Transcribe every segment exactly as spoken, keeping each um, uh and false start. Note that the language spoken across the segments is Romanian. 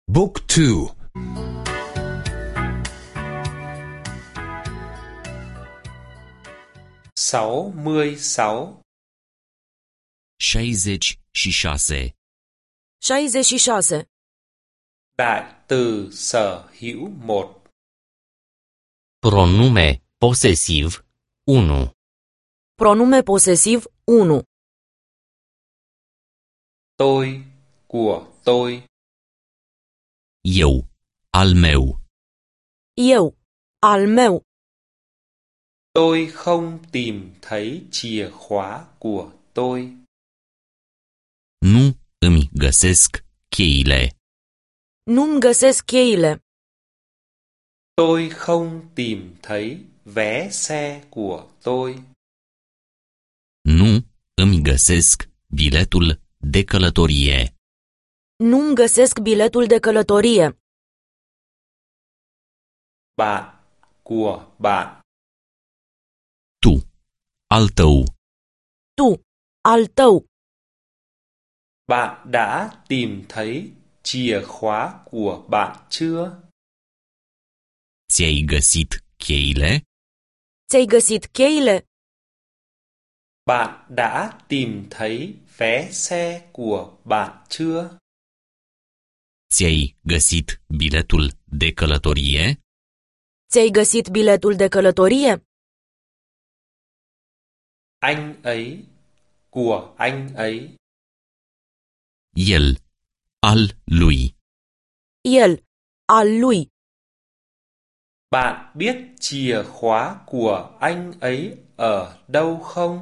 Book two. sáu mươi sáu. șaizeci și șase. șaizeci și șase. Đại từ sở hữu một. Pronume posesiv unu. Pronume posesiv unu. Tôi, của tôi. Eu, al meu. Eu, al meu. Tôi không tìm thấy chìa khóa của tôi. Nu îmi găsesc cheile. Nu-mi găsesc cheile. Tôi không tìm thấy vé xe của tôi. Nu îmi găsesc biletul de călătorie. Nu-mi găsesc biletul de călătorie. Bạn, của bạn. Tu, al tău. Tu, al tău. Bạn đã tìm thấy chìa khóa của bạn chưa? Ți-ai găsit cheile? Ți-ai găsit cheile? Bạn đã tìm thấy vé xe của bạn chưa? Ți-ai găsit biletul de călătorie? Ți-ai găsit biletul de călătorie? Anh ấy, của anh ấy. El, al lui. El, al lui. Bạn biết chìa khóa của anh ấy ở đâu không?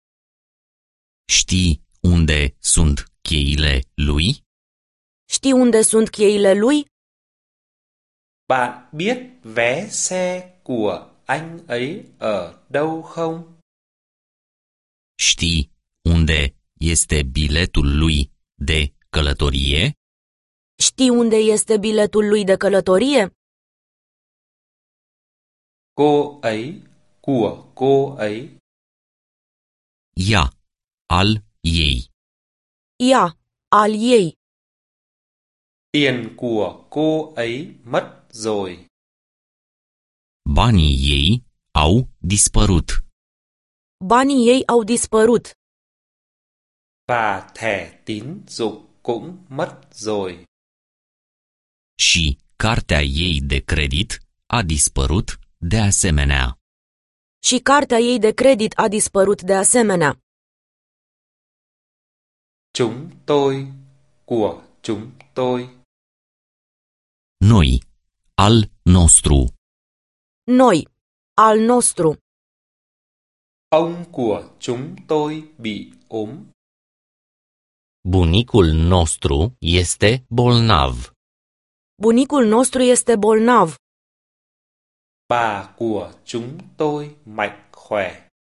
Știi unde sunt cheile lui? Știi unde sunt cheile lui? Bạn biết vé xe của anh ấy ở đâu không? Știi unde este biletul lui de călătorie? Știi unde este biletul lui de călătorie? Cô ấy, của cô ấy. Ea, al ei. Ea, al ei. Tiền của cô ấy mất rồi. Banii ei au dispărut. Banii ei au dispărut. Và thẻ tín dụng cũng mất rồi. Și cartea ei de credit a dispărut de asemenea. Și cartea ei de credit a dispărut de asemenea. Chúng tôi, của chúng tôi. Noi, al nostru. Noi, al nostru. Ông của chúng tôi bị ốm. Bunicul nostru este bolnav. Bunicul nostru este bolnav. Bà của chúng tôi mạnh khỏe.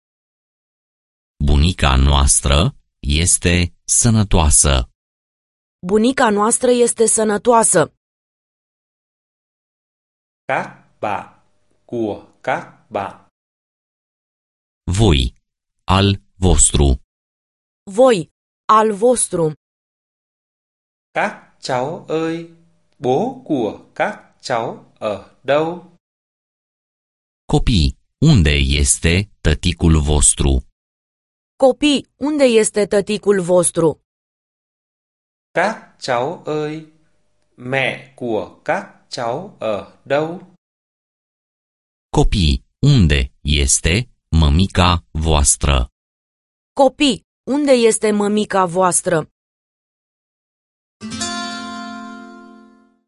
Bunica noastră este sănătoasă. Bunica noastră este sănătoasă. Các bạn, của các bạn. Voi, al vostru. Voi, al vostru. Các cháu ơi, bố của các cháu ở đâu? Copii, unde este tăticul vostru? Copii, unde este tăticul vostru? Các cháu ơi, mẹ của các cháu ở đâu? Copii, unde este mămica voastră? Copii, unde este mămica voastră?